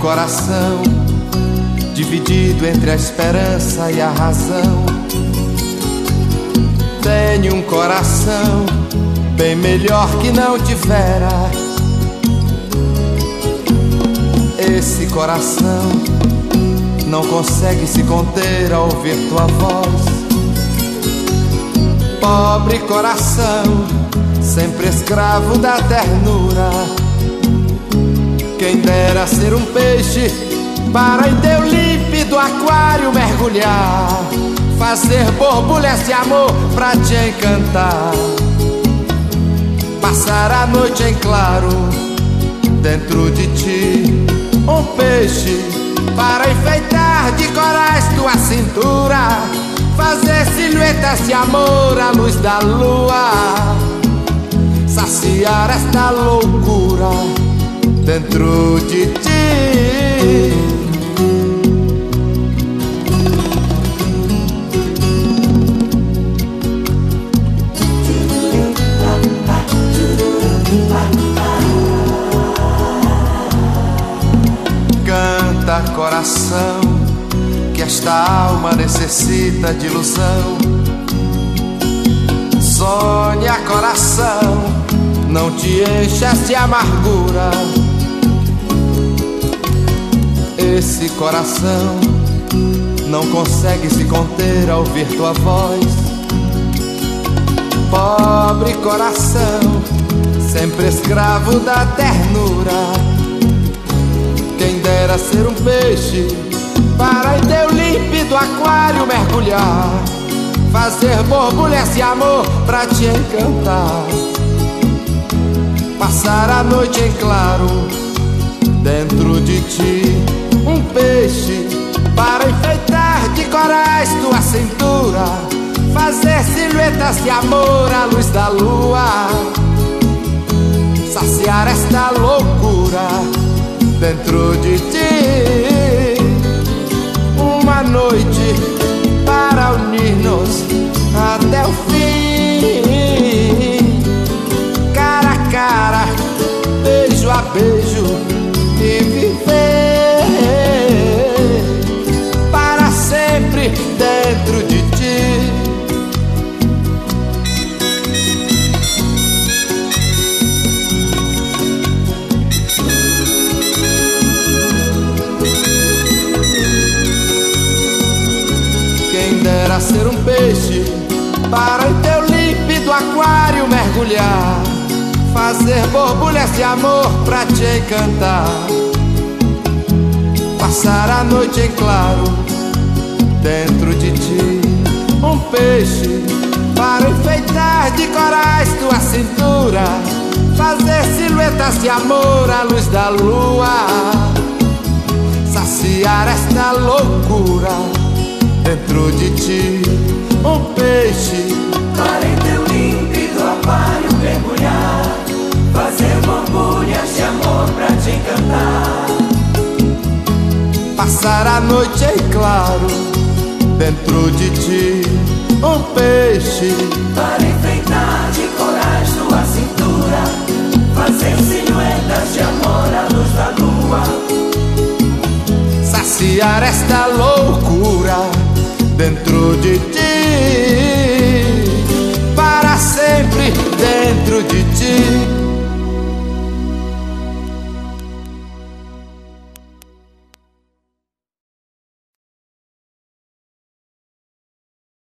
coração dividido entre a esperança e a razão. Tenho um coração bem melhor que não tivera. Esse coração não consegue se conter ao ouvir tua voz. Pobre coração, sempre escravo da ternura. Quem dera ser um peixe para em teu límpido aquário mergulhar, fazer borbulhas de amor pra te encantar, passar a noite em claro dentro de ti. Um peixe para enfeitar de corais tua cintura, fazer silhuetas de amor à luz da lua, saciar esta loucura dentro de ti. Canta, coração, que esta alma necessita de ilusão. Sonha, coração, não te enchas de amargura. Esse coração não consegue se conter ao ouvir tua voz. Pobre coração, sempre escravo da ternura. Quem dera ser um peixe para em teu límpido aquário mergulhar, fazer borbulhas de amor pra te encantar, passar a noite em claro dentro de ti. Um peixe para enfeitar de corais tua cintura, fazer silhuetas de amor à luz da lua, saciar esta loucura dentro de ti. Uma noite para unir-nos até o fim, cara a cara, beijo a beijo, e viver para sempre dentro de ti. Quem dera ser um peixe para em teu límpido aquário mergulhar, fazer borbulhas de amor pra te encantar, passar a noite em claro dentro de ti. Um peixe para enfeitar de corais tua cintura, fazer silhuetas de amor à luz da lua, saciar esta loucura dentro de ti. Um peixe para em teu límpido aquário mergulhar, fazer borbulhas de amor pra te encantar, passar a noite em claro dentro de ti. Um peixe para enfeitar de corais tua cintura, fazer silhuetas de amor à luz da lua, saciar esta loucura dentro de ti, para sempre dentro de ti.